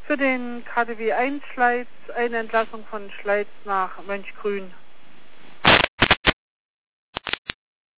Für den KDW 1 Schleiz eine Entlassung von Schleiz nach Mönchgrün.